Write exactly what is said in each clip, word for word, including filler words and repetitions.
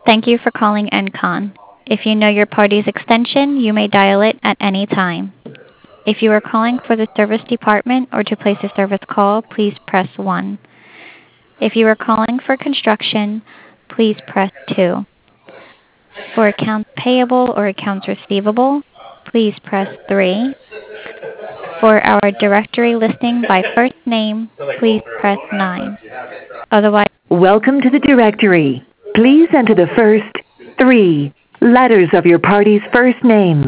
Thank you for calling Encon. If you know your party's extension, you may dial it at any time. If you are calling for the service department or to place a service call, please press one. If you are calling for construction, please press two. For accounts payable or accounts receivable, please press three. For our directory listing by first name, please press nine. Otherwise, welcome to the directory. Please enter the first three letters of your party's first name.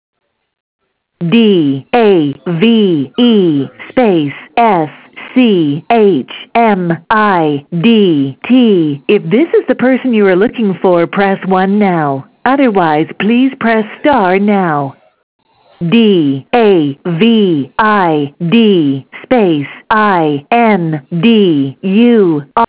D A V E space S C H M I D T. If this is the person you are looking for, press one now. Otherwise, please press star now. D A V I D space I N D U R.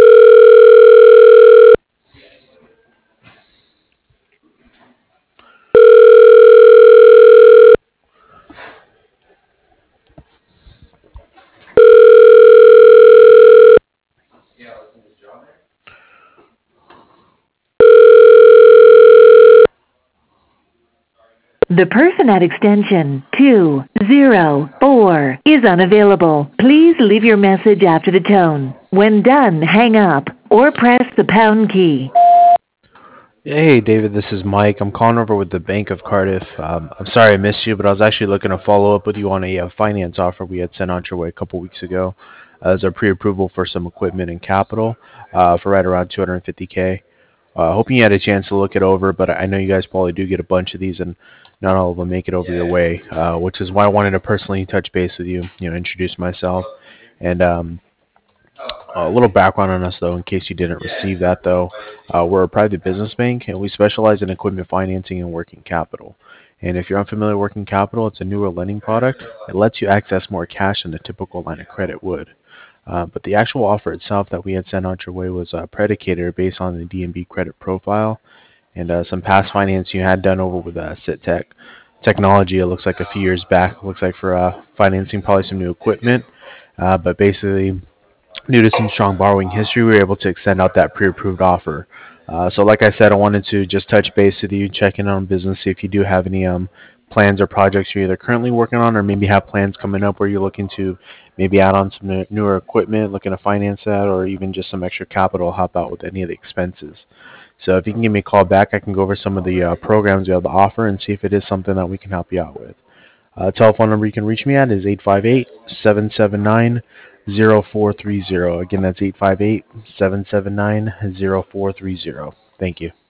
The person at extension two zero four is unavailable. Please leave your message after the tone. When done, hang up or press the pound key. Hey, David, this is Mike. I'm calling over with the Bank of Cardiff. Um, I'm sorry I missed you, but I was actually looking to follow up with you on a uh, finance offer we had sent out your way a couple weeks ago uh, as our pre-approval for some equipment and capital uh, for right around two hundred fifty K. Uh, hoping you had a chance to look it over, but I know you guys probably do get a bunch of these, and not all of them make it over your way, uh, which is why I wanted to personally touch base with you, you know, introduce myself, and um, a little background on us, though, in case you didn't receive that, though. Uh, we're a private business bank, and we specialize in equipment financing and working capital. And if you're unfamiliar with working capital, it's a newer lending product. It lets you access more cash than a typical line of credit would. Uh, but the actual offer itself that we had sent out your way was uh, predicated based on the D N B credit profile and uh, some past finance you had done over with uh, SitTech technology. It looks like a few years back. It looks like for uh, financing probably some new equipment, uh, but basically due to some strong borrowing history, we were able to extend out that pre-approved offer. Uh, so like I said, I wanted to just touch base with you, check in on business, see if you do have any um, plans or projects you're either currently working on or maybe have plans coming up where you're looking to maybe add on some newer equipment, looking to finance that, or even just some extra capital to help out with any of the expenses. So if you can give me a call back, I can go over some of the uh, programs we have to offer and see if it is something that we can help you out with. Uh, telephone number you can reach me at is eight five eight, seven seven nine, zero four three zero. Again, that's eight five eight, seven seven nine, zero four three zero. Thank you.